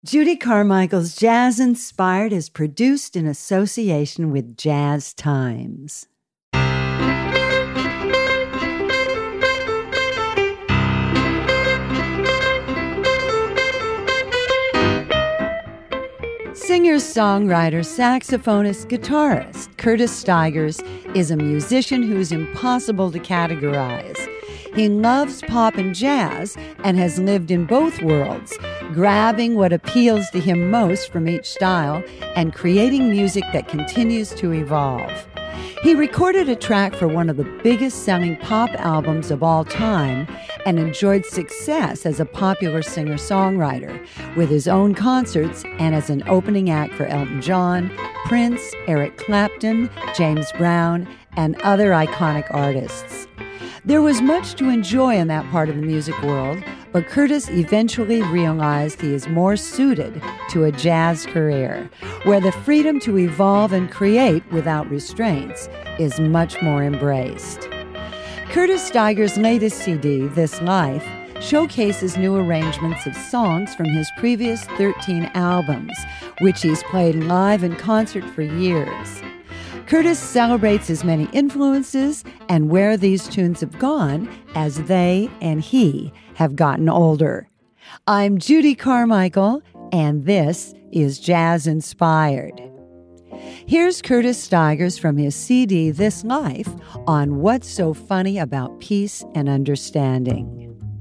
Judy Carmichael's Jazz Inspired is produced in association with Jazz Times. Singer, songwriter, saxophonist, guitarist Curtis Stigers is a musician who's impossible to categorize. He loves pop and jazz and has lived in both worlds, grabbing what appeals to him most from each style and creating music that continues to evolve. He recorded a track for one of the biggest selling pop albums of all time and enjoyed success as a popular singer-songwriter with his own concerts and as an opening act for Elton John, Prince, Eric Clapton, James Brown, and other iconic artists. There was much to enjoy in that part of the music world, but Curtis eventually realized he is more suited to a jazz career, where the freedom to evolve and create without restraints is much more embraced. Curtis Stigers' latest CD, This Life, showcases new arrangements of songs from his previous 13 albums, which he's played live in concert for years. Curtis celebrates his many influences and where these tunes have gone as they and he have gotten older. I'm Judy Carmichael, and this is Jazz Inspired. Here's Curtis Stigers from his CD, This Life, on what's so funny about peace and understanding.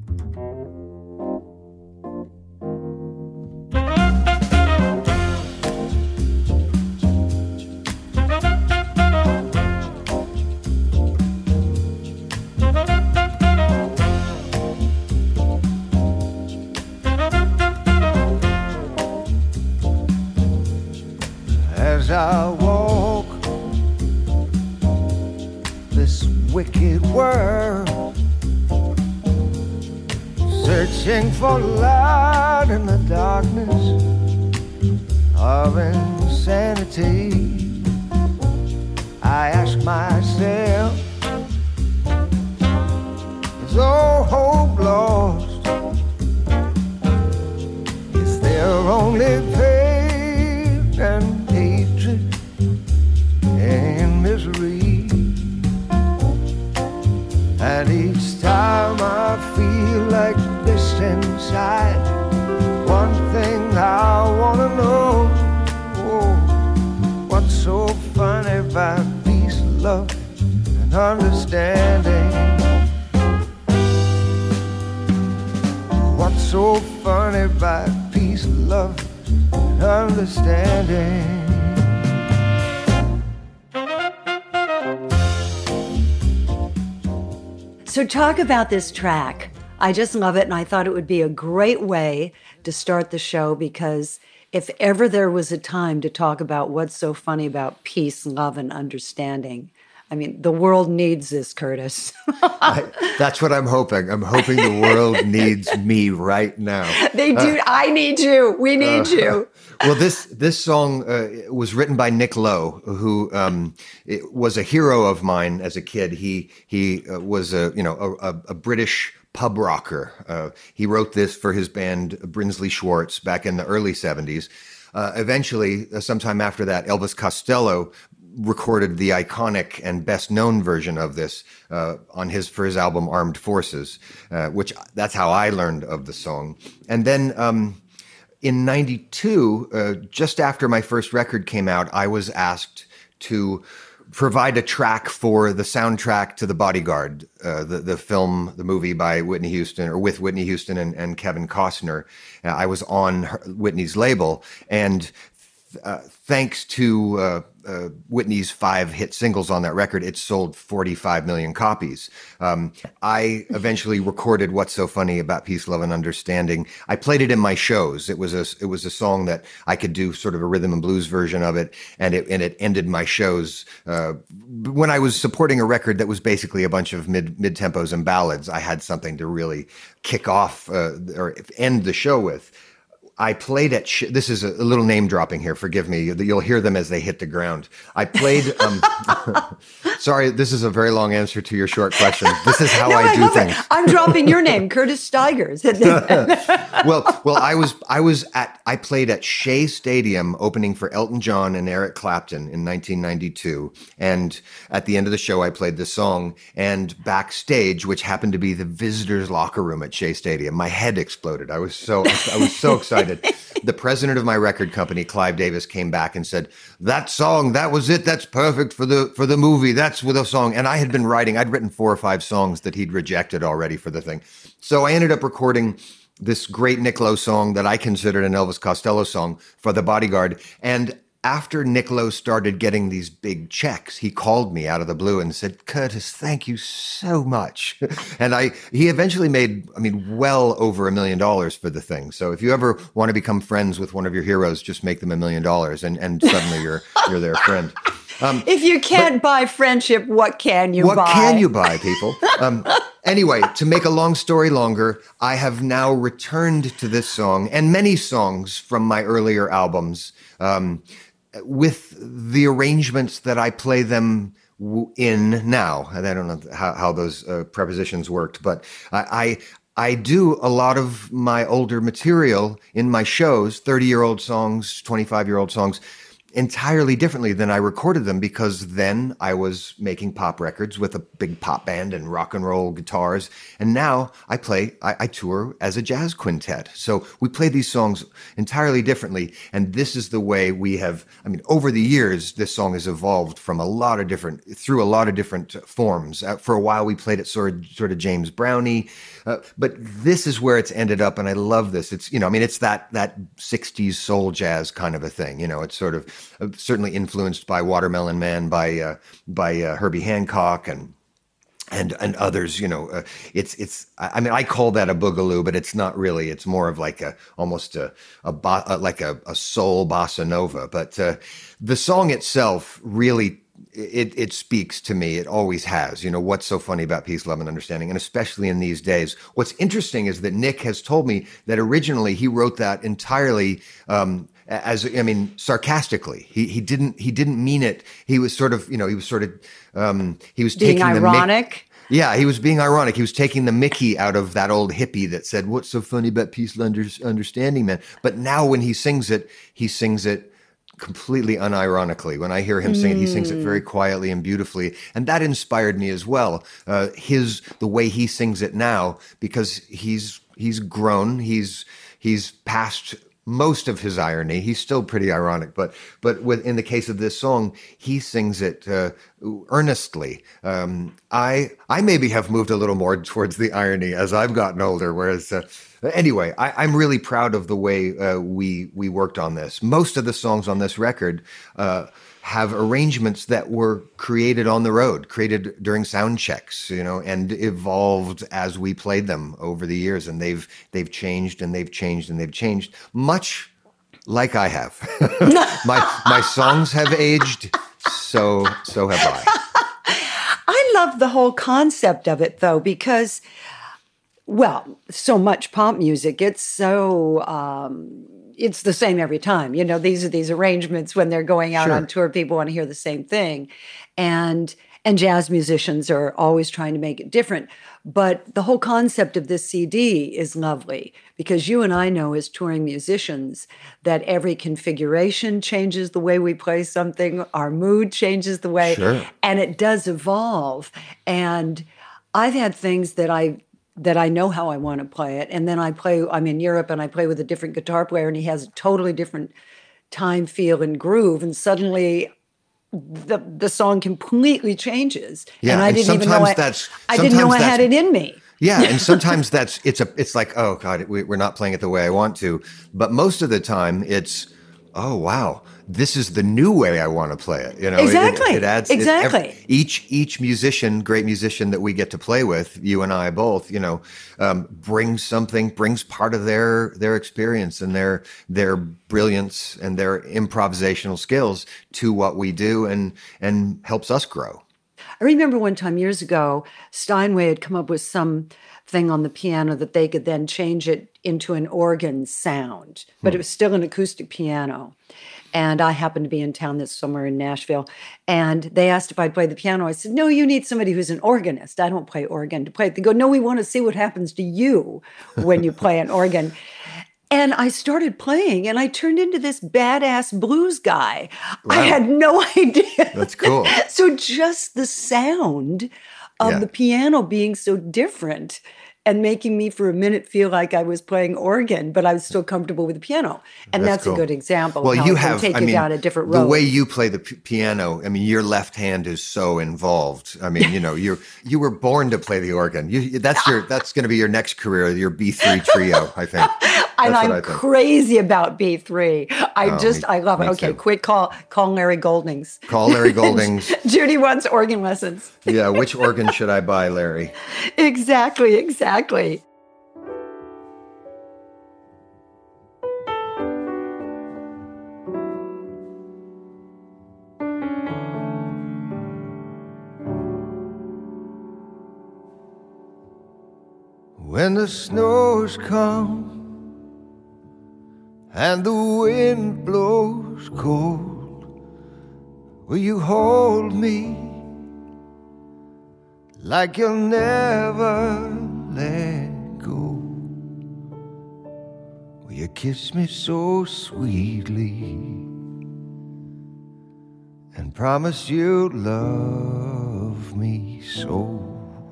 As I walk this wicked world, searching for light in the darkness of insanity, I ask myself, is all hope lost? Is there only pain and hatred and misery? And each time I feel like this inside, one thing I wanna know, what's so funny about peace, love, and understanding? What's so funny about peace, love, and understanding? So talk about this track. I just love it, and I thought it would be a great way to start the show, because if ever there was a time to talk about what's so funny about peace, love, and understanding, I mean, the world needs this, Curtis. That's what I'm hoping. I'm hoping the world needs me right now. They do. I need you. We need you. Well, this song was written by Nick Lowe, who was a hero of mine as a kid. He was a British pub rocker. He wrote this for his band Brinsley Schwartz back in the early 70s. Eventually, sometime after that, Elvis Costello recorded the iconic and best known version of this for his album Armed Forces, which that's how I learned of the song. And then in 92, just after my first record came out, I was asked to provide a track for the soundtrack to The Bodyguard, the movie by Whitney Houston, or with Whitney Houston and Kevin Costner. I was on Whitney's label, and thanks to Whitney's 5 hit singles on that record, it sold 45 million copies. I eventually recorded What's So Funny About Peace, Love, and Understanding. I played it in my shows. It was a song that I could do sort of a rhythm and blues version of it, and it ended my shows. When I was supporting a record that was basically a bunch of mid-tempos and ballads, I had something to really kick off or end the show with. I played at this is a little name dropping here. Forgive me. You'll hear them as they hit the ground. I played Sorry, this is a very long answer to your short question. This is how No, I do love it. things. I'm dropping your name, Curtis Stigers. Well, I played at Shea Stadium opening for Elton John and Eric Clapton in 1992. And at the end of the show, I played this song. And backstage, which happened to be the visitors' locker room at Shea Stadium, my head exploded. I was so excited. The president of my record company, Clive Davis, came back and said, "That song, that was it. That's perfect for the movie. That's with a song." And I'd written 4 or 5 songs that he'd rejected already for the thing. So I ended up recording this great Nick Lowe song that I considered an Elvis Costello song for The Bodyguard. And after Nick Lowe started getting these big checks, he called me out of the blue and said, "Curtis, thank you so much." And he eventually made, well over $1 million for the thing. So if you ever want to become friends with one of your heroes, just make them $1 million and suddenly you're their friend. If you can't buy friendship, what can you buy? What can you buy, people? Anyway, to make a long story longer, I have now returned to this song and many songs from my earlier albums, with the arrangements that I play them in now. And I don't know how those prepositions worked, but I do a lot of my older material in my shows, 30-year-old songs, 25-year-old songs, entirely differently than I recorded them, because then I was making pop records with a big pop band and rock and roll guitars. And now I tour as a jazz quintet. So we play these songs entirely differently. And this is the way we have, over the years, this song has evolved from through a lot of different forms. For a while, we played it sort of James Brownie. But this is where it's ended up. And I love this. It's, it's that 60s soul jazz kind of a thing. It's sort of certainly influenced by Watermelon Man, by Herbie Hancock and others. I call that a boogaloo, but it's not really. It's more of like almost a soul bossa nova. But the song itself really, it speaks to me. It always has. What's so funny about Peace, Love, and Understanding, and especially in these days. What's interesting is that Nick has told me that originally he wrote that entirely sarcastically. He didn't mean it. He was sort of, he was being taking ironic. Yeah, he was being ironic. He was taking the Mickey out of that old hippie that said, "What's so funny about Peace, Love, Understanding, man?" But now when he sings it completely unironically. When I hear him sing it, he sings it very quietly and beautifully. And that inspired me as well. The way he sings it now, because he's grown, he's past most of his irony. He's still pretty ironic, but in the case of this song, he sings it earnestly. I maybe have moved a little more towards the irony as I've gotten older, whereas anyway, I'm really proud of the way we worked on this. Most of the songs on this record have arrangements that were created on the road, created during sound checks, and evolved as we played them over the years. And they've changed and they've changed and they've changed, much like I have. my songs have aged, so have I. I love the whole concept of it, though, because, well, so much pop music, it's so it's the same every time. These are these arrangements when they're going out on tour. People want to hear the same thing. And jazz musicians are always trying to make it different. But the whole concept of this CD is lovely, because you and I know as touring musicians that every configuration changes the way we play something. Our mood changes the way, and it does evolve. And I've had things that I know how I want to play it. And then I'm in Europe and I play with a different guitar player and he has a totally different time, feel, and groove. And suddenly the song completely changes. Yeah, and I didn't even know I had it in me. Yeah, and sometimes it's like, oh God, we're not playing it the way I want to. But most of the time it's, oh wow, this is the new way I want to play it. Exactly. It adds exactly. Each musician, great musician that we get to play with, you and I both, brings part of their experience and their brilliance and their improvisational skills to what we do, and helps us grow. I remember one time years ago, Steinway had come up with some thing on the piano that they could then change it into an organ sound, but it was still an acoustic piano. And I happened to be in town this summer in Nashville. And they asked if I'd play the piano. I said, no, you need somebody who's an organist. I don't play organ to play it. They go, no, we want to see what happens to you when you play an organ. And I started playing, and I turned into this badass blues guy. Wow. I had no idea. That's cool. So just the sound of the piano being so different and making me for a minute feel like I was playing organ, but I was still comfortable with the piano. And that's cool. A good example of how it can take you down a different road. The way you play the piano, I mean, your left hand is so involved. I mean, you know, you were born to play the organ. That's going to be your next career, your B3 trio, I think. And I'm crazy about B3. I love it. Okay, quick call Larry Goldings. Call Larry Goldings. Judy wants organ lessons. Yeah, which organ should I buy, Larry? Exactly. When the snows come and the wind blows cold, will you hold me like you'll never let go? Will you kiss me so sweetly and promise you'll love me so?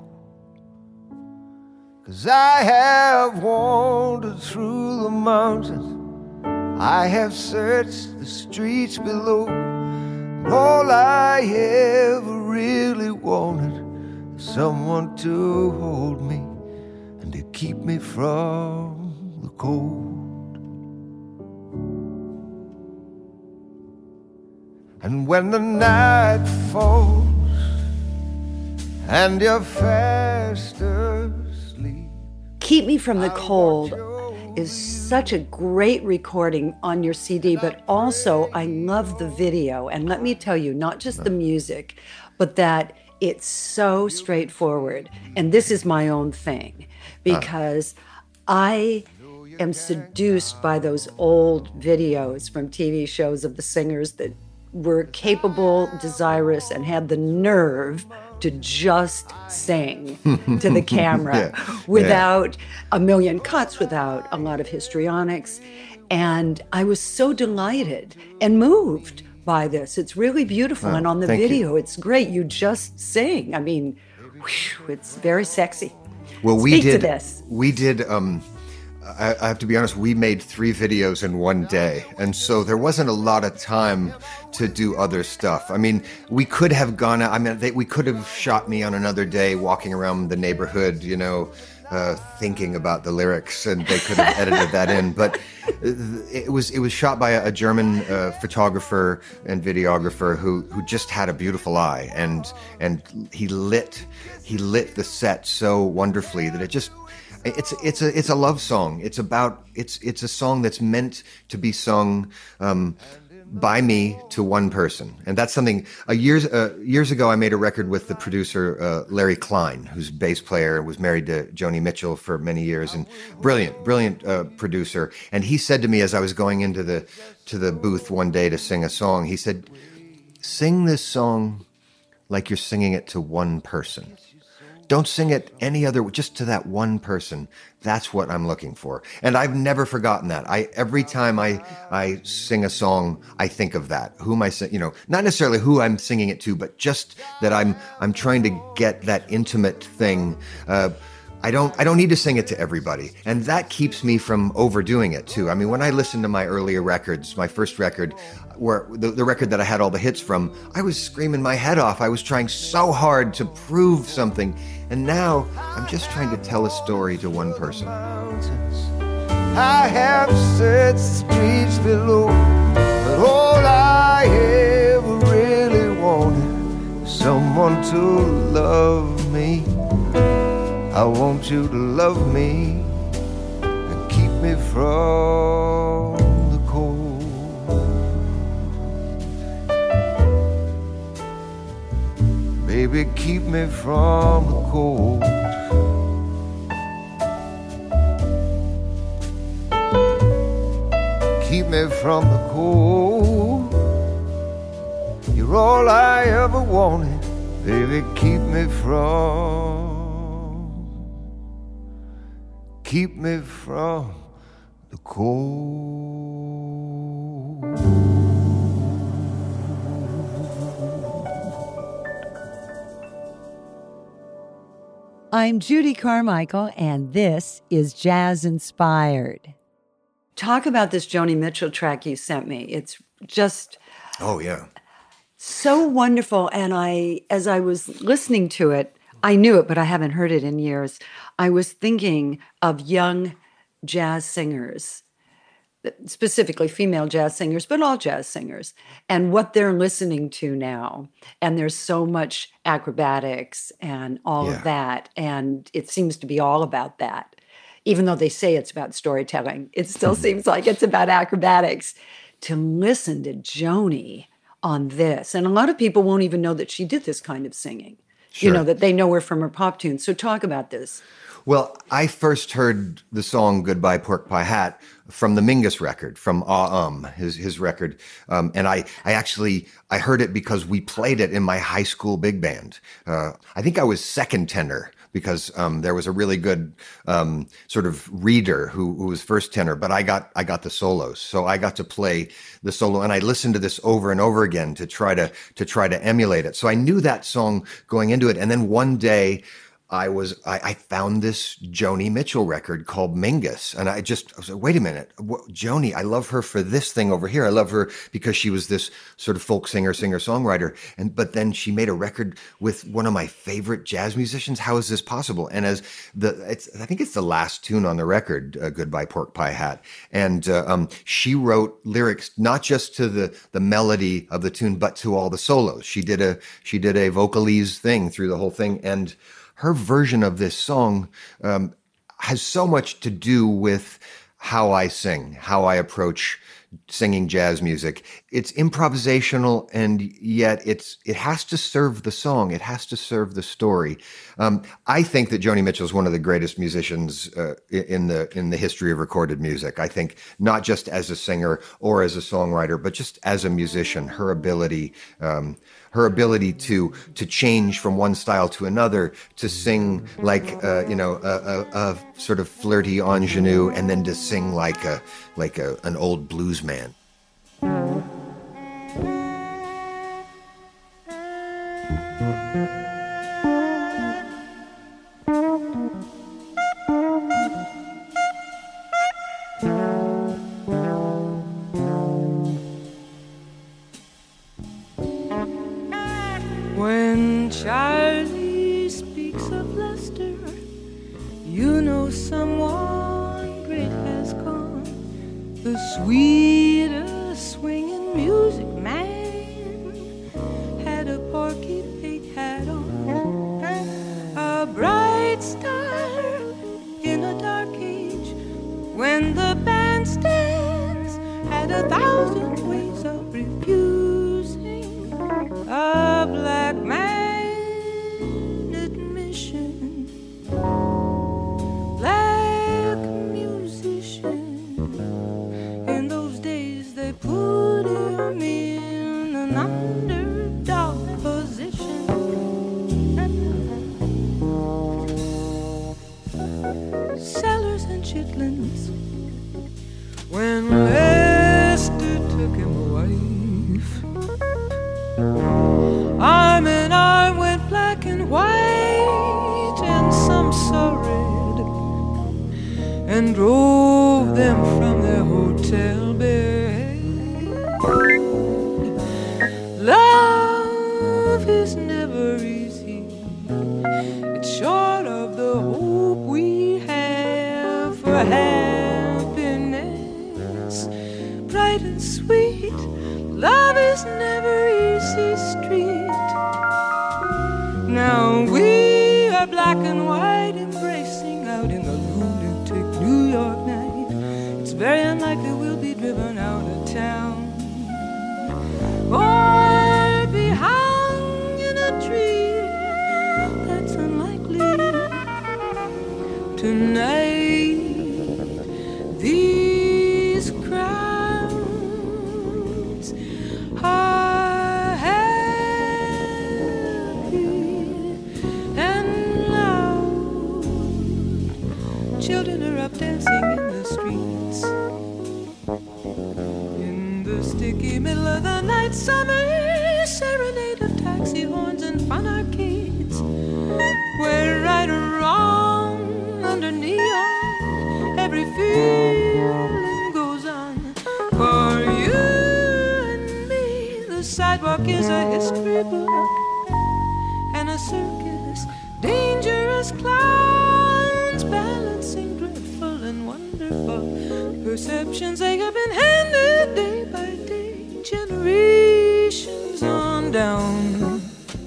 'Cause I have wandered through the mountains, I have searched the streets below, and all I ever really wanted is someone to hold me and to keep me from the cold. And when the night falls and you're fast asleep, Keep Me From the Cold is such a great recording on your CD, but also I love the video. And let me tell you, not just the music, but that it's so straightforward. And this is my own thing, because I am seduced by those old videos from TV shows of the singers that were capable, desirous, and had the nerve to just sing to the camera without a million cuts, without a lot of histrionics. And I was so delighted and moved by this. It's really beautiful. And on the video, it's great. You just sing. I mean, it's very sexy. Well, Speak to this. We did, I have to be honest, we made 3 videos in one day. And so there wasn't a lot of time to do other stuff. I mean, we could have gone out, we could have shot me on another day walking around the neighborhood, you know, thinking about the lyrics, and they could have edited that in. But it was shot by a German photographer and videographer who just had a beautiful eye, and he lit the set so wonderfully that it just, it's a love song. It's a song that's meant to be sung by me to one person. And that's something years ago I made a record with the producer Larry Klein, who's a bass player, was married to Joni Mitchell for many years, and brilliant producer. And he said to me as I was going into the booth one day to sing a song, he said, "Sing this song like you're singing it to one person. Don't sing it any other, just to that one person. That's what I'm looking for." And I've never forgotten that. Every time I sing a song, I think of that. Who am I singing? You know, not necessarily who I'm singing it to, but just that I'm trying to get that intimate thing. I don't need to sing it to everybody, and that keeps me from overdoing it too. I mean, when I listen to my earlier records, my first record, where the record that I had all the hits from, I was screaming my head off. I was trying so hard to prove something, and now I'm just trying to tell a story to one person. I have searched streets below, but all I ever really wanted is someone to love me. I want you to love me and keep me from the cold. Baby, keep me from the cold. Keep me me from the cold. You're all I ever wanted, baby, keep me from the cold. I'm Judy Carmichael, and this is Jazz Inspired. Talk about this Joni Mitchell track you sent me. It's just Oh, yeah. so wonderful. And as I was listening to it, I knew it, but I haven't heard it in years. I was thinking of young jazz singers, specifically female jazz singers, but all jazz singers, and what they're listening to now. And there's so much acrobatics and all of that. And it seems to be all about that. Even though they say it's about storytelling, it still seems like it's about acrobatics. To listen to Joni on this, and a lot of people won't even know that she did this kind of singing. Sure. You know, that they know her from her pop tunes. So talk about this. Well, I first heard the song Goodbye Pork Pie Hat from the Mingus record, from his record. And I heard it because we played it in my high school big band. I think I was second tenor because there was a really good sort of reader who was first tenor, but I got the solos. So I got to play the solo, and I listened to this over and over again to try to emulate it. So I knew that song going into it. And then one day I found this Joni Mitchell record called Mingus. And I was like, wait a minute, Joni, I love her for this thing over here. I love her because she was this sort of folk singer-songwriter. But then she made a record with one of my favorite jazz musicians. How is this possible? And I think it's the last tune on the record, Goodbye Pork Pie Hat. And she wrote lyrics, not just to the melody of the tune, but to all the solos. She did a vocalese thing through the whole thing. And her version of this song has so much to do with how I sing, how I approach singing jazz music. It's improvisational, and yet it has to serve the song. It has to serve the story. I think that Joni Mitchell is one of the greatest musicians in the history of recorded music. I think not just as a singer or as a songwriter, but just as a musician, her ability to change from one style to another, to sing like a sort of flirty ingenue, and then to sing like an old blues man. When Charlie speaks of Lester, you know someone great has come. The sweetest swinging music man had a Porky Pig hat on, a bright star in a dark age, when the bandstands had 1,000 ways of refusing a black man admission. Black musician, in those days they put him in an underdog position. Sellers and chitlins, when Lester took him a wife, arm in arm went black and white, and some saw red, and drove them from their hotel bed. Love is never easy. It's short of the hope we have for happiness, bright and sweet. Love is never easy street. Now we are black and white, embracing out in the lunatic New York night. It's very unlikely we'll be driven out of town, or be hung in a tree. That's unlikely tonight. These crowds the sticky middle of the night, summer serenade of taxi horns and fun arcades, where right or wrong under neon every feeling goes on. For you and me, the sidewalk is a history book and a circus, dangerous clowns balancing dreadful and wonderful perceptions. They have been handed day by day, generations on down.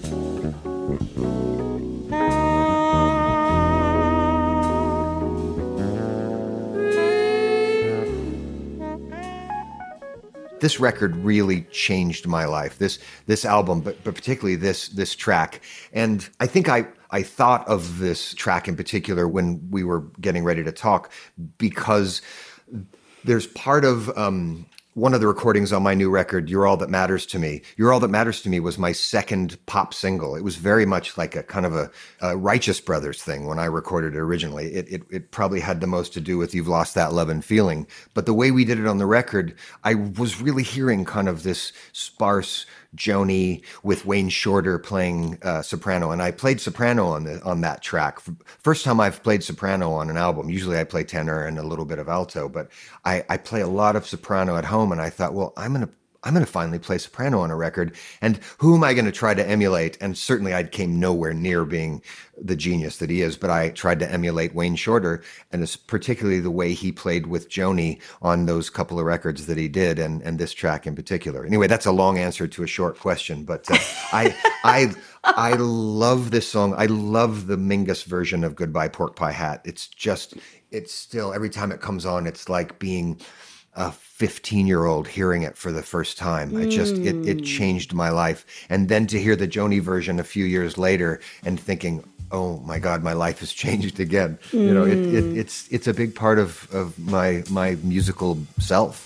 This record really changed my life. This album, but particularly this track. And I think I thought of this track in particular when we were getting ready to talk, because there's part of one of the recordings on my new record, You're All That Matters to Me. You're All That Matters to Me was my second pop single. It was very much like a kind of a Righteous Brothers thing when I recorded it originally. It probably had the most to do with You've Lost That Love and Feeling. But the way we did it on the record, I was really hearing kind of this sparse Joni with Wayne Shorter playing soprano, and I played soprano on that track. First time I've played soprano on an album. Usually I play tenor and a little bit of alto, but I play a lot of soprano at home, and I thought, well, I'm gonna finally play soprano on a record, and who am I going to try to emulate? And certainly I came nowhere near being the genius that he is, but I tried to emulate Wayne Shorter, and it's particularly the way he played with Joni on those couple of records that he did, and this track in particular. Anyway, that's a long answer to a short question, but I love this song. I love the Mingus version of Goodbye Pork Pie Hat. It's still, every time it comes on, it's like being a 15-year-old hearing it for the first time. It changed my life. And then to hear the Joni version a few years later and thinking, oh my God, my life has changed again. You know, it's a big part of my musical self.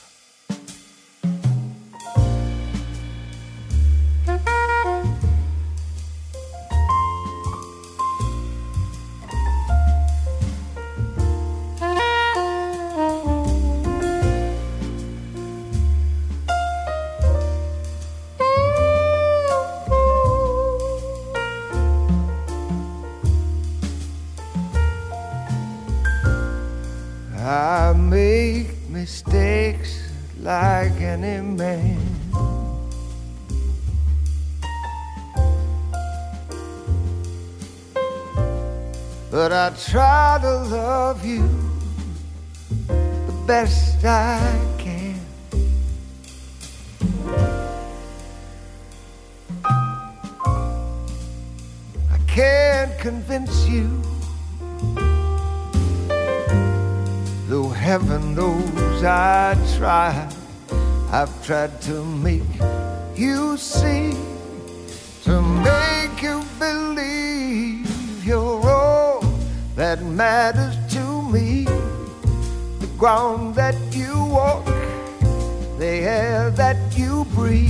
I make mistakes like any man, but I try to love you the best I can. I can't convince you, though heaven knows I try. I've tried to make you see, to make you believe you're all that matters to me. The ground that you walk, the air that you breathe.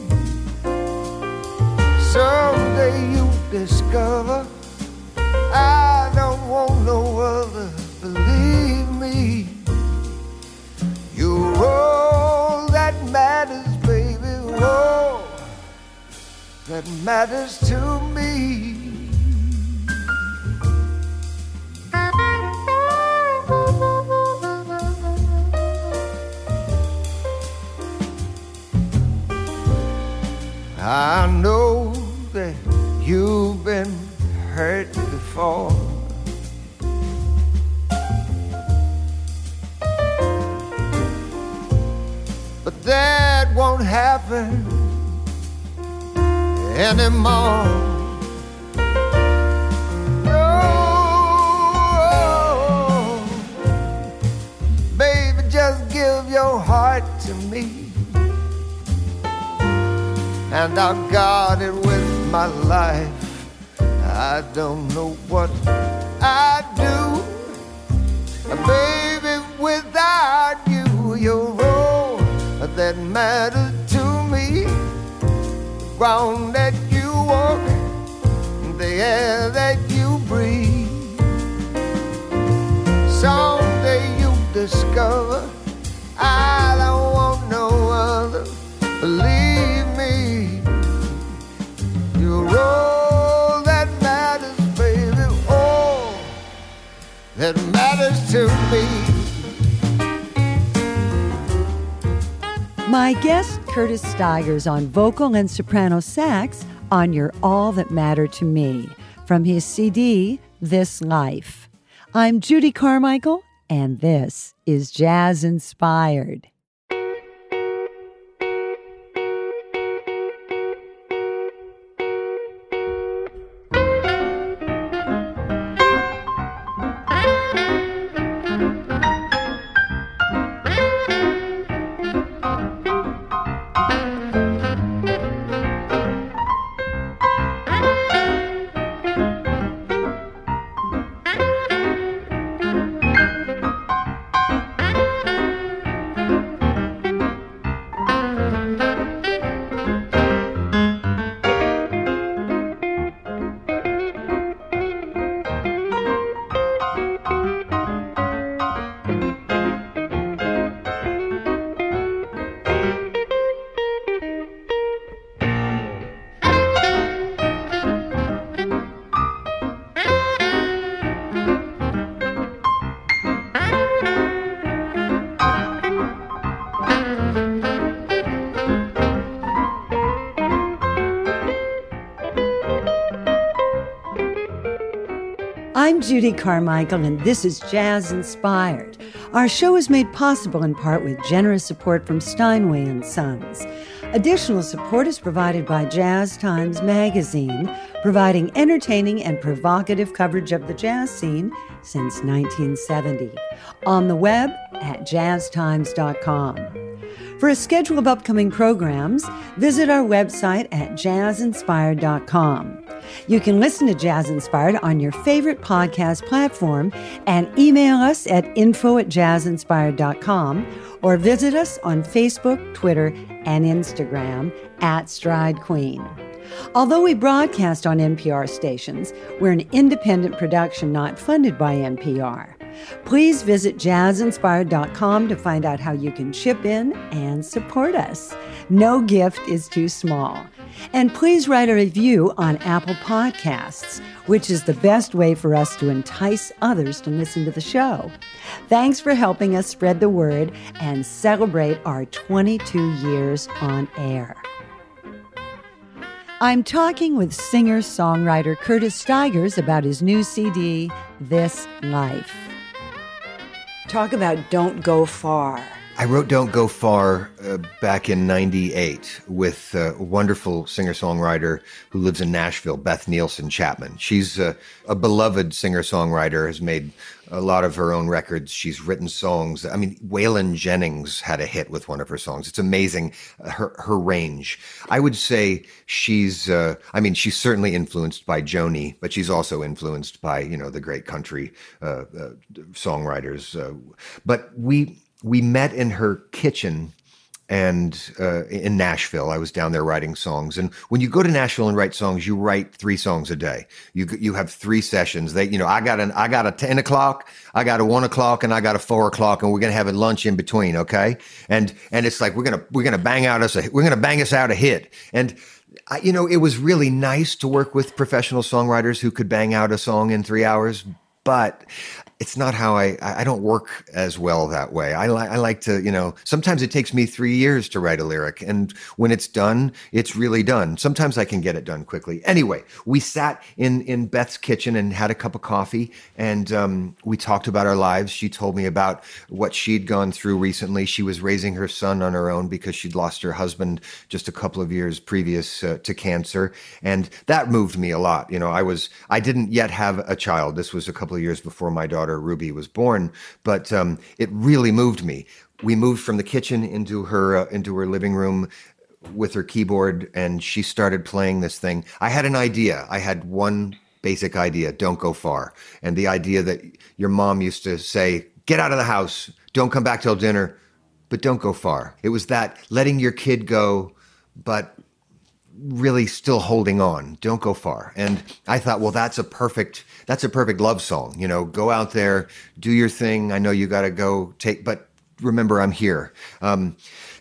Someday you discover I don't want no other. Believe me, you're all that matters, baby, all that matters to me. I know that you've been hurt before, but that won't happen anymore. No, baby, just give your heart to me, and I'll guard it with my life. I don't know what I'd do, baby, without you. You're all that matters to me. The ground that you walk, the air that you breathe. Someday you discover I don't want no other. believe me, you're all that matters, baby, all that matters to me. My guest, Curtis Stigers, on vocal and soprano sax on You're All That Matter to Me, from his CD, This Life. I'm Judy Carmichael, and this is Jazz Inspired. I'm Judy Carmichael, and this is Jazz Inspired. Our show is made possible in part with generous support from Steinway & Sons. Additional support is provided by Jazz Times Magazine, providing entertaining and provocative coverage of the jazz scene since 1970. On the web at jazztimes.com. For a schedule of upcoming programs, visit our website at jazzinspired.com. You can listen to Jazz Inspired on your favorite podcast platform and email us at info@jazzinspired.com or visit us on Facebook, Twitter, and Instagram at Stride Queen. Although we broadcast on NPR stations, we're an independent production not funded by NPR. Please visit jazzinspired.com to find out how you can chip in and support us. No gift is too small. And please write a review on Apple Podcasts, which is the best way for us to entice others to listen to the show. Thanks for helping us spread the word and celebrate our 22 years on air. I'm talking with singer-songwriter Curtis Stigers about his new CD, This Life. Talk about Don't Go Far. I wrote Don't Go Far back in 98 with a wonderful singer-songwriter who lives in Nashville, Beth Nielsen Chapman. She's a beloved singer-songwriter, has made a lot of her own records. She's written songs. I mean, Waylon Jennings had a hit with one of her songs. It's amazing, her range. I would say she's certainly influenced by Joni, but she's also influenced by, the great country songwriters. But we met in her kitchen and in Nashville. I was down there writing songs. And when you go to Nashville and write songs, you write 3 songs a day. You have 3 sessions. I got a 10 o'clock, I got a 1 o'clock, and I got a 4 o'clock, and we're gonna have a lunch in between, okay? And it's like we're gonna bang us out a hit. And it was really nice to work with professional songwriters who could bang out a song in 3 hours, but it's not how I don't work as well that way. I like to, sometimes it takes me 3 years to write a lyric. And when it's done, it's really done. Sometimes I can get it done quickly. Anyway, we sat in Beth's kitchen and had a cup of coffee, and we talked about our lives. She told me about what she'd gone through recently. She was raising her son on her own because she'd lost her husband just a couple of years previous to cancer. And that moved me a lot. I didn't yet have a child. This was a couple of years before my daughter Ruby was born, but it really moved me. We moved from the kitchen into her living room with her keyboard, and she started playing this thing. I had an idea. I had one basic idea: don't go far. And the idea that your mom used to say, "Get out of the house, don't come back till dinner, but don't go far." It was that letting your kid go, but really still holding on. Don't go far. And I thought, well, that's a perfect love song. Go out there, do your thing. I know you got to go but remember I'm here.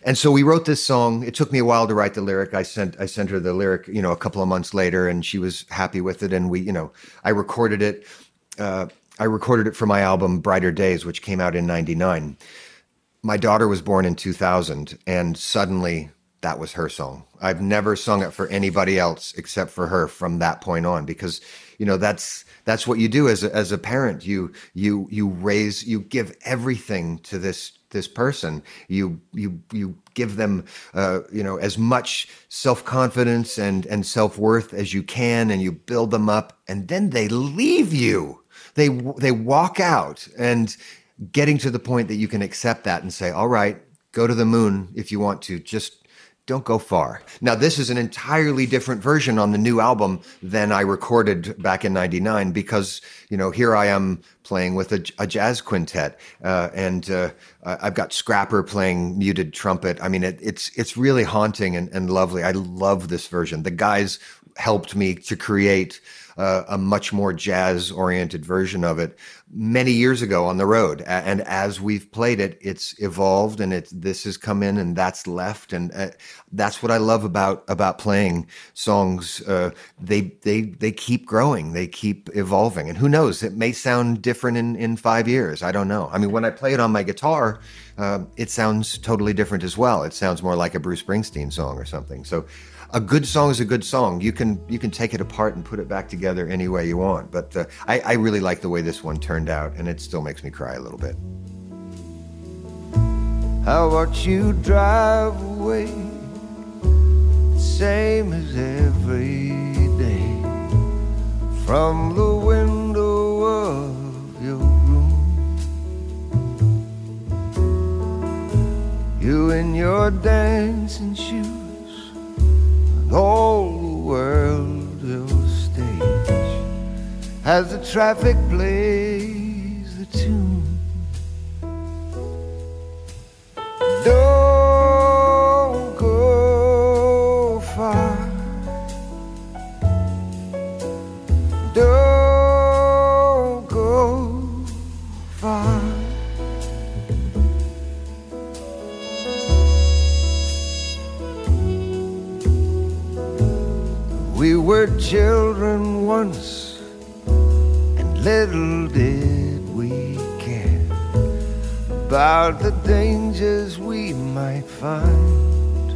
And so we wrote this song. It took me a while to write the lyric. I sent her the lyric, a couple of months later, and she was happy with it. And I recorded it. I recorded it for my album Brighter Days, which came out in '99. My daughter was born in 2000, and suddenly that was her song. I've never sung it for anybody else except for her from that point on, because that's what you do as a parent. You give everything to this person. You give them as much self-confidence and self-worth as you can, and you build them up, and then they leave you. They walk out, and getting to the point that you can accept that and say, all right, go to the moon if you want to, just don't go far. Now, this is an entirely different version on the new album than I recorded back in '99, because, here I am playing with a jazz quintet, and I've got Scrapper playing muted trumpet. I mean, it's really haunting and lovely. I love this version. The guys helped me to create a much more jazz-oriented version of it many years ago on the road. And as we've played it, it's evolved, and this has come in and that's left. And that's what I love about playing songs. They keep growing, they keep evolving. And who knows, it may sound different in 5 years. I don't know. I mean, when I play it on my guitar, it sounds totally different as well. It sounds more like a Bruce Springsteen song or something. So a good song is a good song. You can take it apart and put it back together any way you want. But I really like the way this one turned out, and it still makes me cry a little bit. How about you drive away, same as every day, from the window of your room. You in your dancing shoes, all the world your stage, as the traffic plays the tune. Don't go far, don't go far. We were children once, and little did we care about the dangers we might find.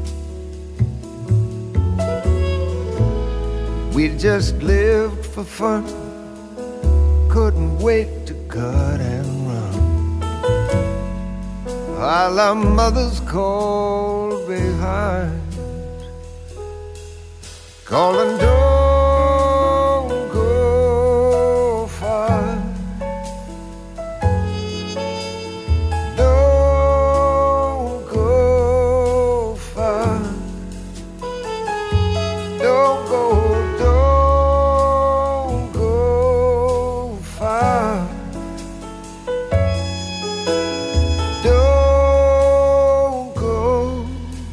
We just lived for fun, couldn't wait to cut and run, while our mothers called behind, calling, don't go far, don't go far, don't go far, don't go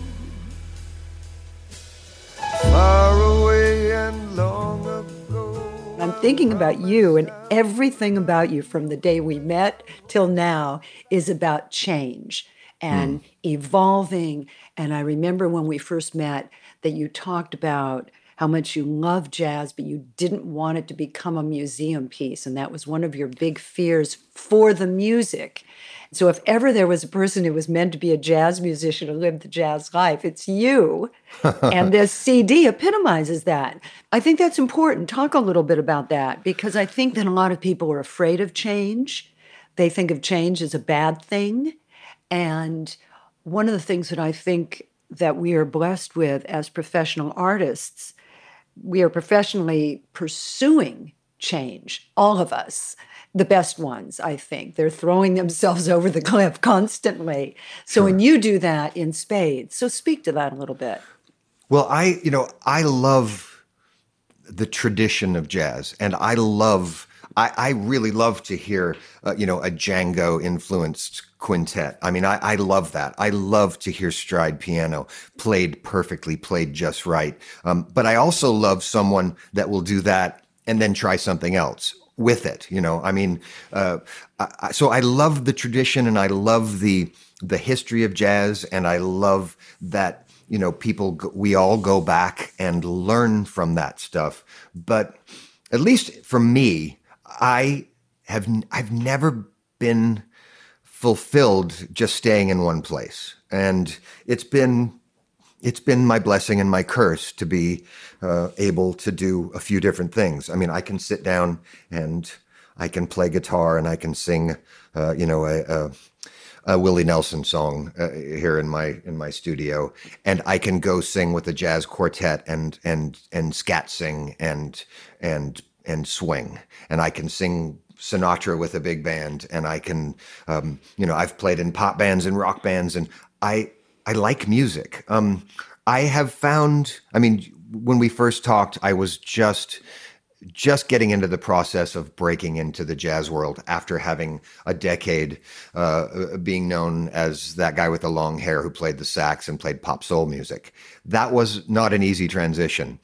far away and long ago. I'm thinking about you, and everything about you from the day we met till now is about change and evolving. And I remember when we first met that you talked about how much you love jazz, but you didn't want it to become a museum piece. And that was one of your big fears for the music. So if ever there was a person who was meant to be a jazz musician who lived the jazz life, it's you. And this CD epitomizes that. I think that's important. Talk a little bit about that, because I think that a lot of people are afraid of change. They think of change as a bad thing. And one of the things that I think that we are blessed with as professional artists, we are professionally pursuing change, all of us. The best ones, I think. They're throwing themselves over the cliff constantly. So Sure. when you do that in spades, so speak to that a little bit. Well, I love the tradition of jazz, and I really love to hear, a Django influenced quintet. I mean, I love that. I love to hear stride piano played perfectly, played just right. But I also love someone that will do that and then try something else with it. So I love the tradition, and I love the the history of jazz, and I love that, you know, we all go back and learn from that stuff. But at least for me, I've never been fulfilled just staying in one place. And it's been my blessing and my curse to be able to do a few different things. I mean, I can sit down and I can play guitar and I can sing, a Willie Nelson song here in my studio, and I can go sing with a jazz quartet and scat sing and swing, and I can sing Sinatra with a big band, and I can, I've played in pop bands and rock bands, and I like music. I have found, I mean, when we first talked, I was just getting into the process of breaking into the jazz world after having a decade being known as that guy with the long hair who played the sax and played pop soul music. That was not an easy transition.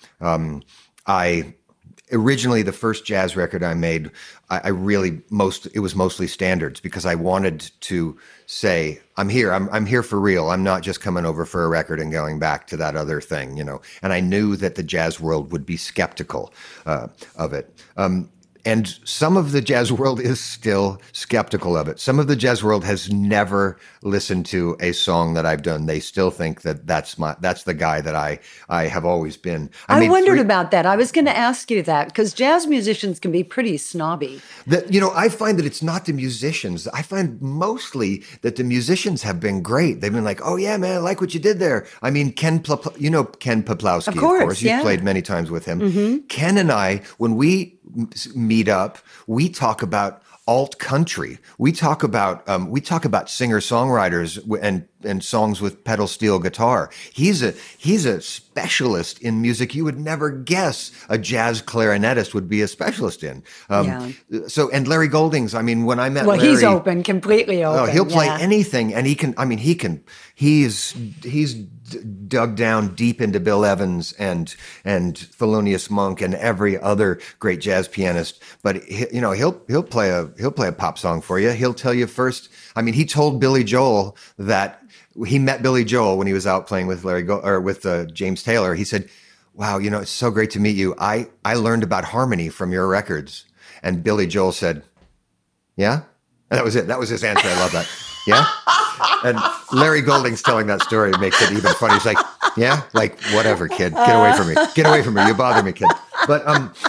Originally, the first jazz record I made, it was mostly standards because I wanted to say, I'm here for real. I'm not just coming over for a record and going back to that other thing, you know. And I knew that the jazz world would be skeptical of it. And some of the jazz world is still skeptical of it. Some of the jazz world has never listened to a song that I've done. They still think that that's the guy that I have always been. I wondered about that. I was going to ask you that because jazz musicians can be pretty snobby. I find that it's not the musicians. I find mostly that the musicians have been great. They've been like, oh yeah, man, I like what you did there. I mean, Ken Peplowski, of course. You've played many times with him. Mm-hmm. Ken and I, when we meet up, we talk about alt country. We talk about singer-songwriters and songs with pedal steel guitar. He's a specialist in music you would never guess a jazz clarinetist would be a specialist in. So, and Larry Goldings, I mean, when I met Larry, he's open, completely open. Oh, he'll play anything, and he's dug down deep into Bill Evans and Thelonious Monk and every other great jazz pianist. But he'll play a pop song for you. He'll tell you first. I mean, he told Billy Joel that he met Billy Joel when he was out playing with James Taylor. He said, "Wow, it's so great to meet you. I learned about harmony from your records." And Billy Joel said, "Yeah." And that was it. That was his answer. I love that. Yeah. And Larry Goldings telling that story makes it even funny. He's like, yeah, like whatever, kid, get away from me. Get away from me. You bother me, kid. But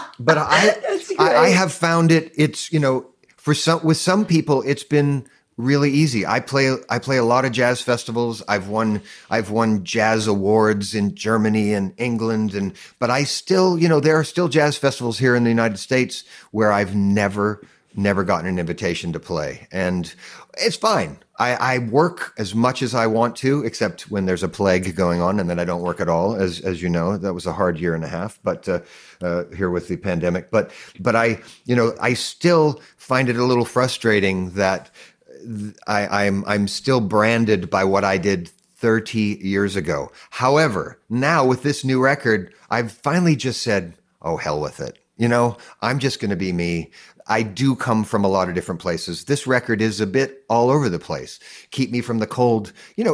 I have found it's, with some people, it's been really easy. I play a lot of jazz festivals. I've won jazz awards in Germany and England. But I still, there are still jazz festivals here in the United States where I've never gotten an invitation to play. And it's fine. I work as much as I want to, except when there's a plague going on, and then I don't work at all, as you know. That was a hard year and a half, but here with the pandemic. But I still find it a little frustrating that I'm still branded by what I did 30 years ago. However, now with this new record, I've finally just said, oh, hell with it. I'm just going to be me. I do come from a lot of different places. This record is a bit all over the place. Keep Me from the Cold.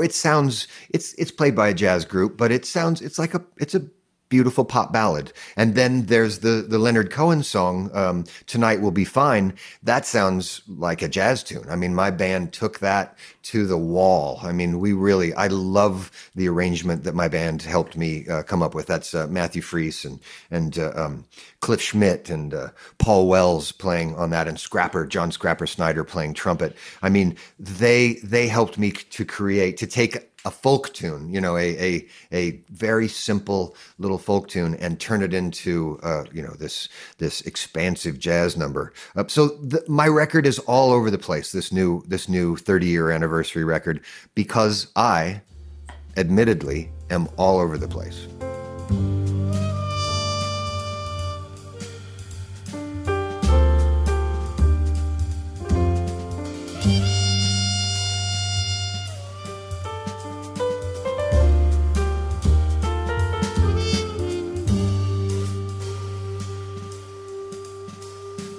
It's played by a jazz group, but it's a beautiful pop ballad. And then there's the Leonard Cohen song, Tonight Will Be Fine. That sounds like a jazz tune. I mean, my band took that to the wall. I mean, I love the arrangement that my band helped me come up with. That's Matthew Freese and Cliff Schmidt and Paul Wells playing on that, and John Scrapper Snyder playing trumpet. I mean, they helped me to take a folk tune, a very simple little folk tune, and turn it into, this expansive jazz number. So my record is all over the place. This new 30-year anniversary record, because I, admittedly, am all over the place.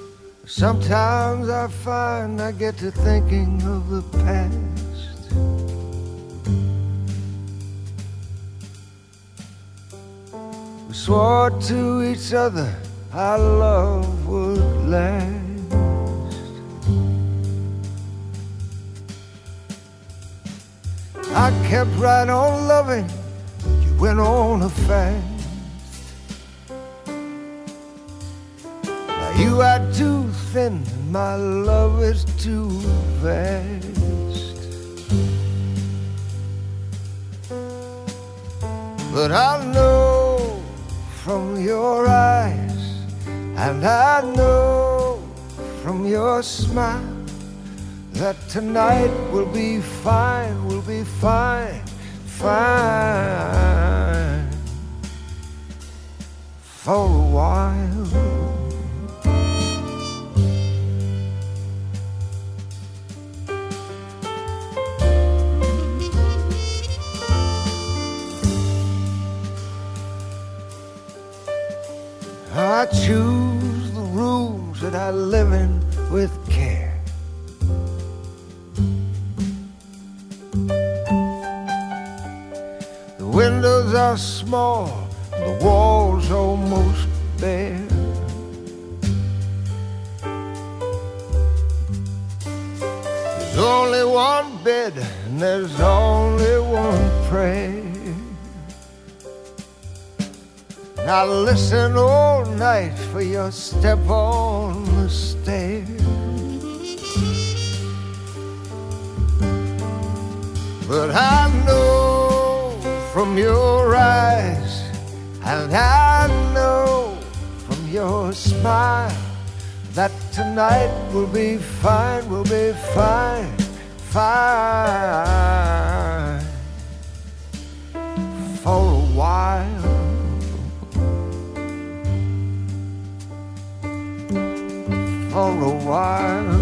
Sometimes I find I get to thinking of the past, swore to each other our love would last. I kept right on loving, you went on a fast. Now you are too thin, and my love is too vast. But I know from your eyes, and I know from your smile, that tonight will be fine, will be fine, fine for a while. I choose the rooms that I live in with care. The windows are small, the walls almost bare. There's only one bed and there's only one prayer. And I listen all night for your step on the stairs. But I know from your eyes, and I know from your smile, that tonight will be fine, will be fine, fine for a while. For a while.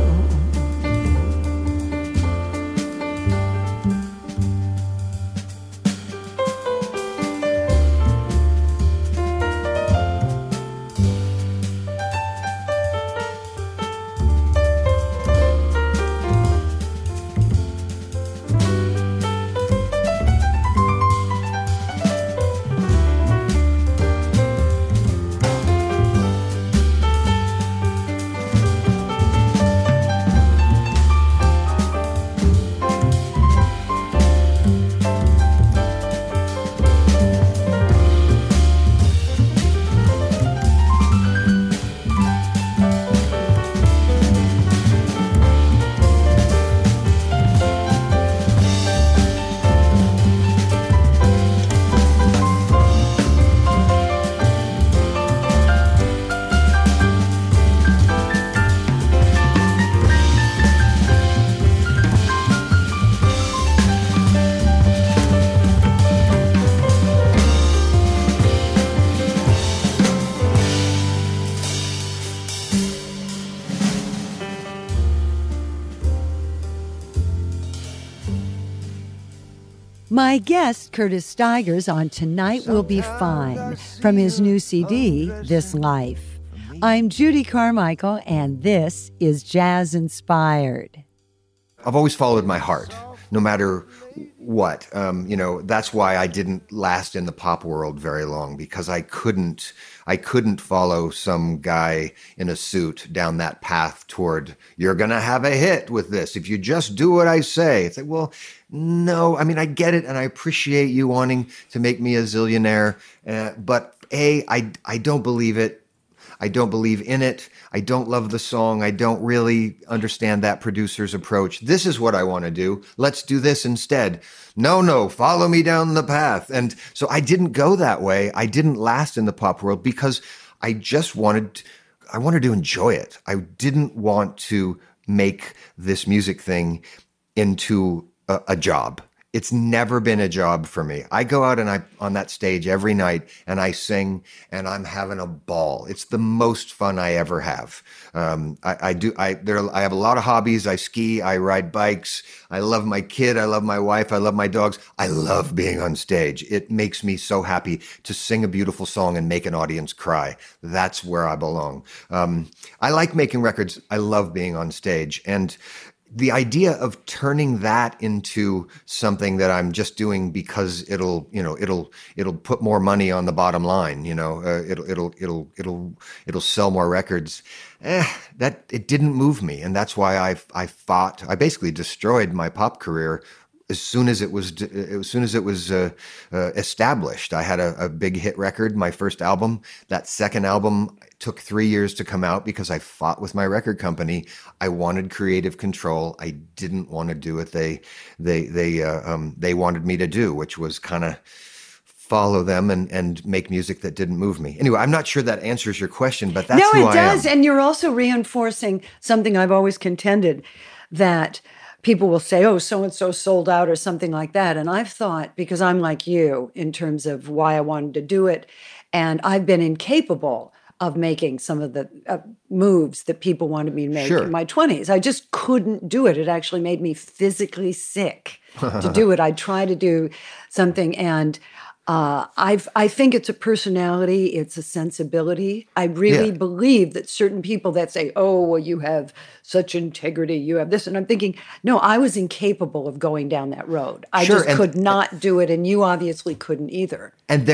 My guest, Curtis Stigers, on Tonight Will Be Fine, from his new CD, This Life. I'm Judy Carmichael, and this is Jazz Inspired. I've always followed my heart, no matter what. That's why I didn't last in the pop world very long, because I couldn't follow some guy in a suit down that path toward, you're going to have a hit with this if you just do what I say. It's like, well, no, I mean, I get it, and I appreciate you wanting to make me a zillionaire, but I don't believe it. I don't believe in it. I don't love the song. I don't really understand that producer's approach. This is what I want to do. Let's do this instead. No, follow me down the path. And so I didn't go that way. I didn't last in the pop world because I just wanted to enjoy it. I didn't want to make this music thing into a job. It's never been a job for me. I go out and I on that stage every night and I sing and I'm having a ball. It's the most fun I ever have. I have a lot of hobbies. I ski, I ride bikes. I love my kid. I love my wife. I love my dogs. I love being on stage. It makes me so happy to sing a beautiful song and make an audience cry. That's where I belong. I like making records. I love being on stage. And the idea of turning that into something that I'm just doing because it'll put more money on the bottom line, it'll sell more records. That it didn't move me, and that's why I basically destroyed my pop career as soon as it was established. I had a big hit record, my first album. That second album took 3 years to come out because I fought with my record company. I wanted creative control. I didn't want to do what they wanted me to do, which was kind of follow them and make music that didn't move me. Anyway, I'm not sure that answers your question, but that's who I am. No, it does. And you're also reinforcing something I've always contended, that people will say, oh, so-and-so sold out or something like that. And I've thought, because I'm like you in terms of why I wanted to do it, and I've been incapable of making some of the moves that people wanted me to make in my 20s. I just couldn't do it. It actually made me physically sick to do it. I'd try to do something, and I think it's a personality, it's a sensibility. I really believe that certain people that say, oh, well, you have such integrity, you have this. And I'm thinking, no, I was incapable of going down that road. I just could not do it. And you obviously couldn't either. And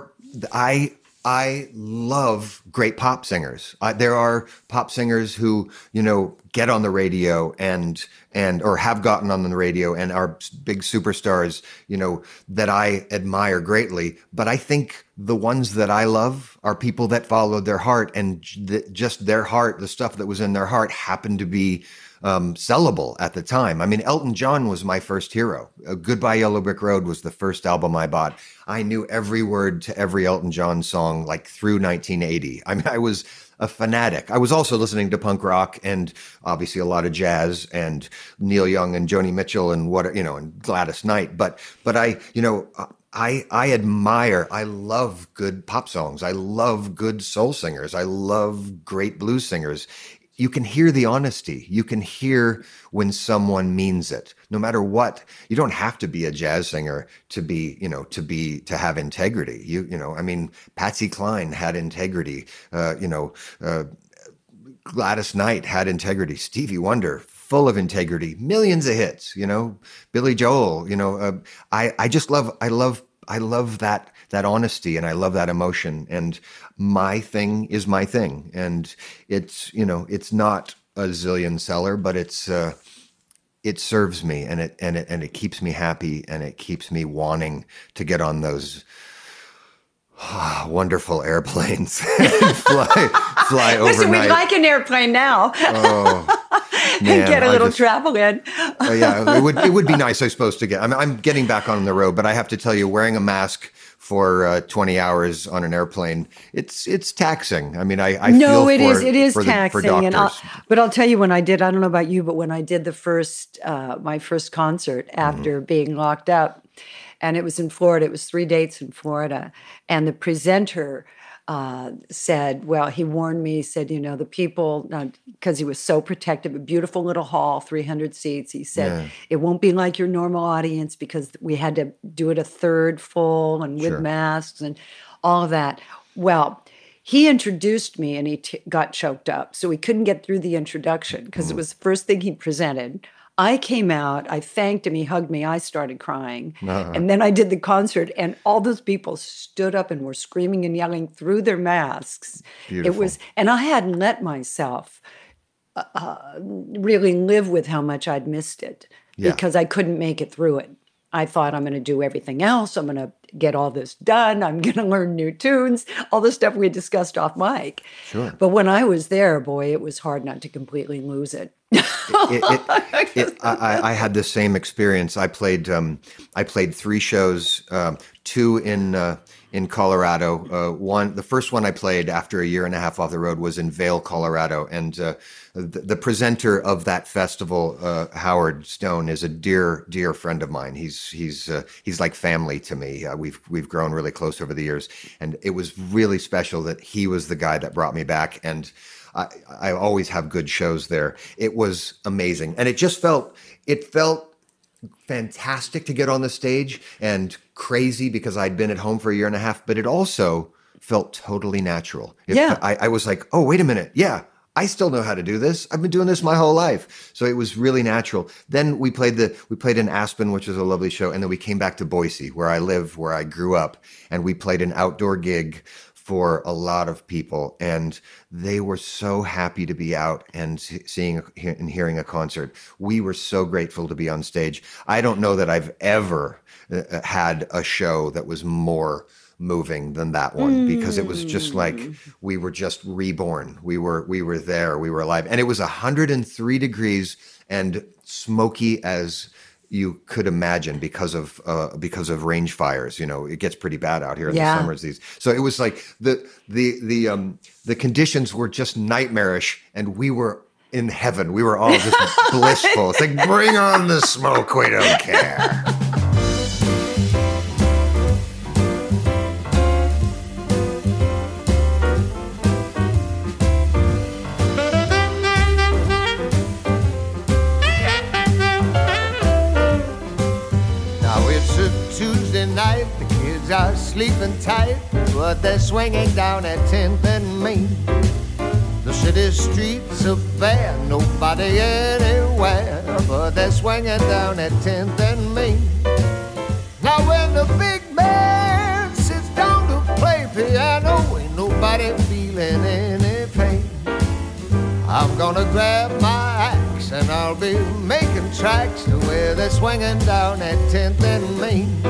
I love great pop singers. There are pop singers who, get on the radio or have gotten on the radio and are big superstars, that I admire greatly. But I think the ones that I love are people that followed their heart, and just their heart, the stuff that was in their heart happened to be sellable at the time. I mean, Elton John was my first hero. Goodbye Yellow Brick Road was the first album I bought. I knew every word to every Elton John song like through 1980. I mean, I was a fanatic. I was also listening to punk rock and obviously a lot of jazz and Neil Young and Joni Mitchell and and Gladys Knight. But I admire, I love good pop songs. I love good soul singers. I love great blues singers. You can hear the honesty. You can hear when someone means it, no matter what. You don't have to be a jazz singer to have integrity. I mean, Patsy Cline had integrity. Gladys Knight had integrity. Stevie Wonder, full of integrity, millions of hits. Billy Joel. I love that honesty, and I love that emotion. And my thing is my thing, and it's not a zillion seller, but it serves me, and it keeps me happy, and it keeps me wanting to get on those wonderful airplanes and fly overnight. Listen, we'd like an airplane now. Oh, man, get a little travel in. Yeah, it would be nice, I suppose, to get. I'm getting back on the road, but I have to tell you, wearing a mask for 20 hours on an airplane, it's taxing. I mean, I feel for, it is taxing. For doctors. But I'll tell you, when I did, I don't know about you, but when I did my first concert after being locked up, and it was in Florida, it was 3 dates in Florida, and the presenter said, well, he warned me, he said, the people, because he was so protective, a beautiful little hall, 300 seats. He said, it won't be like your normal audience because we had to do it a third full and with masks and all of that. Well, he introduced me and he got choked up. So we couldn't get through the introduction because it was the first thing he presented. I came out, I thanked him, he hugged me, I started crying. And then I did the concert, and all those people stood up and were screaming and yelling through their masks. Beautiful. And I hadn't let myself really live with how much I'd missed it because I couldn't make it through it. I thought, I'm going to do everything else. I'm going to get all this done. I'm going to learn new tunes, all the stuff we discussed off mic. Sure. But when I was there, boy, it was hard not to completely lose it. I had the same experience. I played 3 shows, 2 in Colorado. The first one I played after a year and a half off the road was in Vail, Colorado, and the presenter of that festival, Howard Stone, is a dear friend of mine. He's like family to me. We've grown really close over the years, and it was really special that he was the guy that brought me back. And I always have good shows there. It was amazing, and it felt fantastic to get on the stage, and crazy because I'd been at home for a year and a half, but it also felt totally natural. I was like, oh, wait a minute. Yeah, I still know how to do this. I've been doing this my whole life. So it was really natural. Then we played in Aspen, which was a lovely show. And then we came back to Boise, where I live, where I grew up. And we played an outdoor gig for a lot of people. And they were so happy to be out and seeing and hearing a concert. We were so grateful to be on stage. I don't know that I've ever had a show that was more moving than that one, because it was just like we were just reborn. We were there, we were alive, and it was 103 degrees and smoky as you could imagine because of range fires. You know, it gets pretty bad out here in the summers. So it was like the conditions were just nightmarish, and we were in heaven. We were all just blissful. It's like, bring on the smoke, we don't care. Night, the kids are sleeping tight, but they're swinging down at 10th and Main. The city streets are bare, nobody anywhere, but they're swinging down at 10th and Main. Now when the big band sits down to play piano, ain't nobody feeling any pain. I'm gonna grab my axe and I'll be making tracks to where they're swinging down at 10th and Main.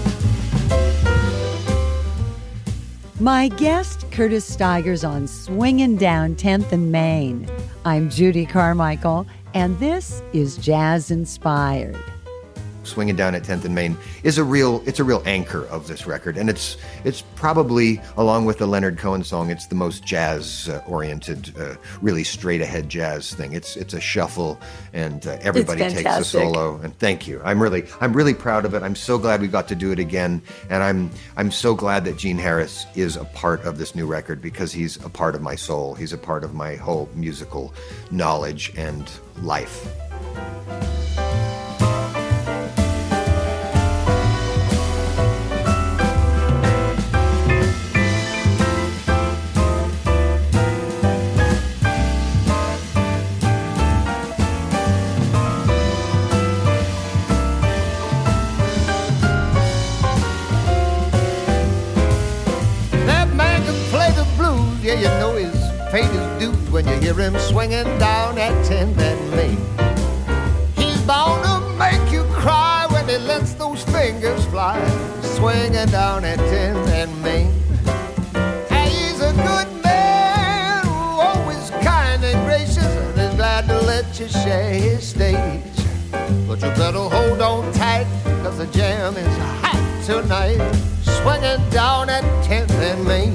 My guest, Curtis Stigers, on Swingin' Down 10th and Main. I'm Judy Carmichael, and this is Jazz Inspired. Swinging Down at 10th and Main is a real anchor of this record, and it's probably, along with the Leonard Cohen song, it's the most jazz oriented, really straight ahead jazz thing. It's a shuffle, and everybody takes a solo. And thank you. I'm really proud of it. I'm so glad we got to do it again, and I'm so glad that Gene Harris is a part of this new record, because he's a part of my soul. He's a part of my whole musical knowledge and life. Yeah, you know his fate is due when you hear him swinging down at 10th and Main. He's bound to make you cry when he lets those fingers fly, swinging down at 10th and Main. Hey, he's a good man, always kind and gracious, and he's glad to let you share his stage. But you better hold on tight, cause the jam is hot tonight, swinging down at 10th and Main.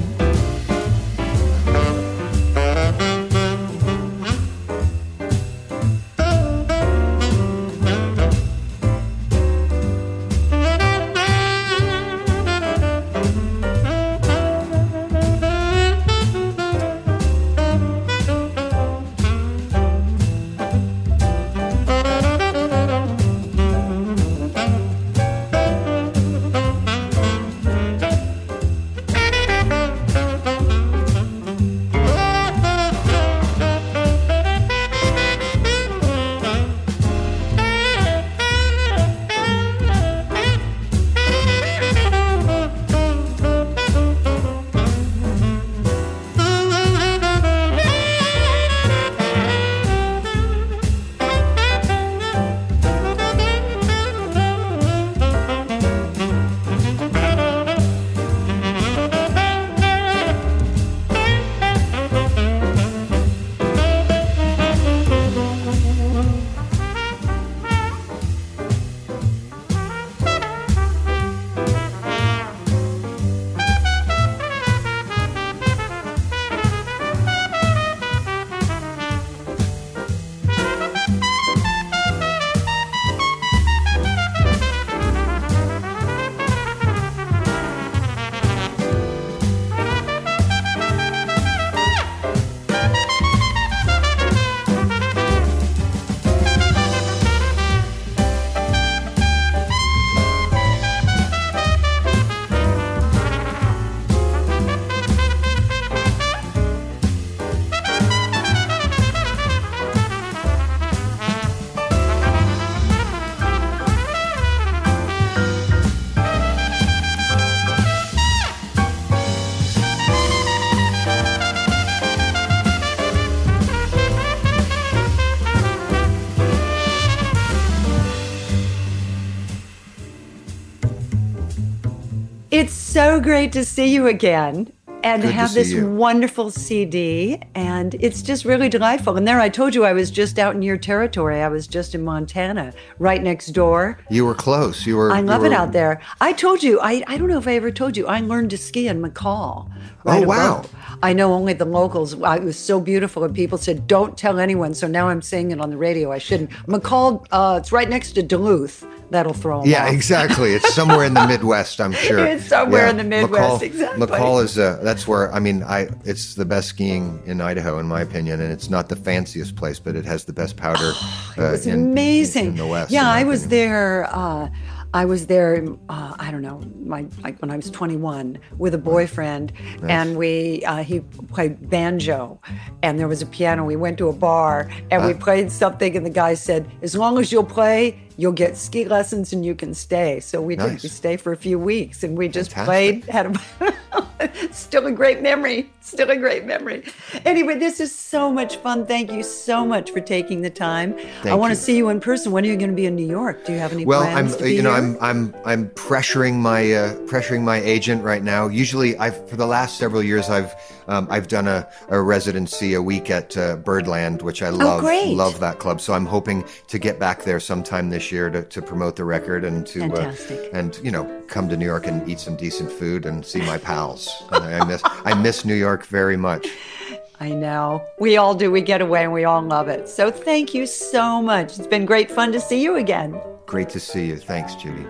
so great to see you again. And Good to have see this you. wonderful CD. And it's just really delightful. And there, I told you I was just out in your territory. I was just in Montana, right next door. You were close. I love it out there. I told you, I don't know if I ever told you, I learned to ski in McCall. Oh, wow. I know only the locals. It was so beautiful. And people said, don't tell anyone. So now I'm saying it on the radio. I shouldn't. McCall, it's right next to Duluth. That'll throw them off. Exactly. It's somewhere in the Midwest, I'm sure. It's somewhere in the Midwest, exactly. McCall is, that's where, it's the best skiing in Idaho, in my opinion, and it's not the fanciest place, but it has the best powder It's amazing. in the West. Yeah, in my I was opinion. there. I was there. I don't know, like when I was 21 with a boyfriend, and he played banjo, and there was a piano. We went to a bar and we played something, and the guy said, "As long as you'll play, you'll get ski lessons and you can stay." So we did. Nice. We stayed for a few weeks, and we just Fantastic. played. Had still a great memory. Still a great memory. Anyway, this is so much fun. Thank you so much for taking the time. I want to you. see you in person. When are you going to be in New York? Do you have any Well, plans to be I'm here? pressuring my agent right now. Usually, for the last several years, I've done a residency a week at Birdland, which I love. great. Love that club. So I'm hoping to get back there sometime this year to promote the record and to Fantastic. come to New York and eat some decent food and see my pals. I miss New York very much. I know. We all do. We get away and we all love it. So thank you so much. It's been great fun to see you again. Great to see you. Thanks, Judy.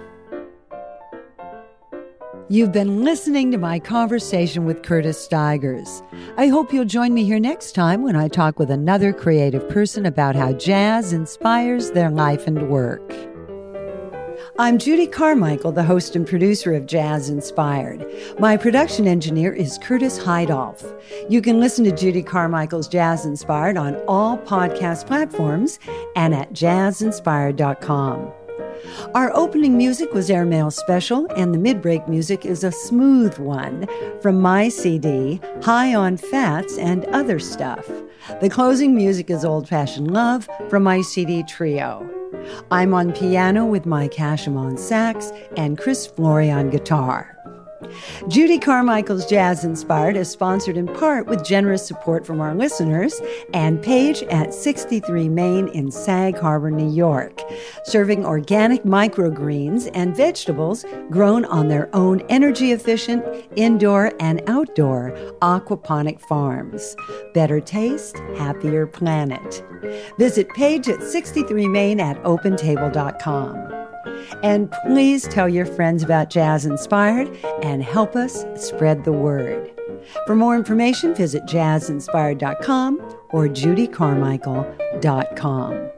You've been listening to my conversation with Curtis Stigers. I hope you'll join me here next time when I talk with another creative person about how jazz inspires their life and work. I'm Judy Carmichael, the host and producer of Jazz Inspired. My production engineer is Curtis Heidolf. You can listen to Judy Carmichael's Jazz Inspired on all podcast platforms and at jazzinspired.com. Our opening music was Airmail Special, and the mid-break music is a smooth one from my CD, High on Fats and Other Stuff. The closing music is Old Fashioned Love from my CD Trio. I'm on piano with Mike Hashem on sax and Chris Flory on guitar. Judy Carmichael's Jazz Inspired is sponsored in part with generous support from our listeners and Paige at 63 Main in Sag Harbor, New York, serving organic microgreens and vegetables grown on their own energy-efficient indoor and outdoor aquaponic farms. Better taste, happier planet. Visit Paige at 63 Main at opentable.com. And please tell your friends about Jazz Inspired and help us spread the word. For more information, visit jazzinspired.com or judycarmichael.com.